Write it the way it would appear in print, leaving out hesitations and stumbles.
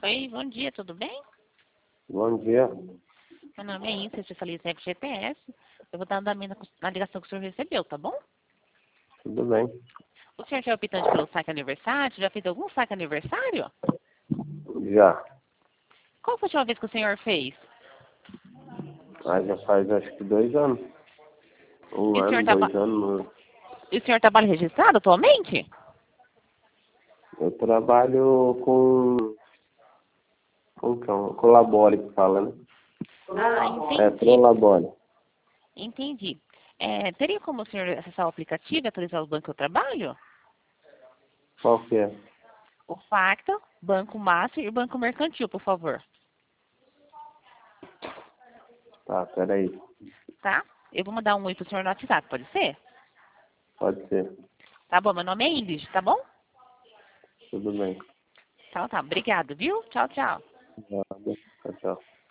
Oi, bom dia, tudo bem? Bom dia. Meu nome é Índia, especialista em GPS. Eu vou dar andamento na ligação que o senhor recebeu, tá bom? Tudo bem? O senhor já é optante pelo saque aniversário? Já fez algum saque aniversário? Já. Qual foi a última vez que o senhor fez? Já faz acho que 2 anos. Um E o senhor, ano, 2 anos. e o senhor trabalha registrado atualmente? Eu trabalho com Colabore que fala, né? Ah, É, entendi. Prolabore. Entendi. Teria como o senhor acessar o aplicativo e atualizar o banco que eu trabalho? Qual que é? O Facta, Banco Master e o Banco Mercantil, por favor. Tá, peraí. Tá? Eu vou mandar um oi pro senhor no WhatsApp, pode ser? Pode ser. Tá bom, meu nome é Ingrid, tá bom? Tudo bem. Então tá, obrigado, viu? Tchau, tchau. Nada. Tchau, tchau.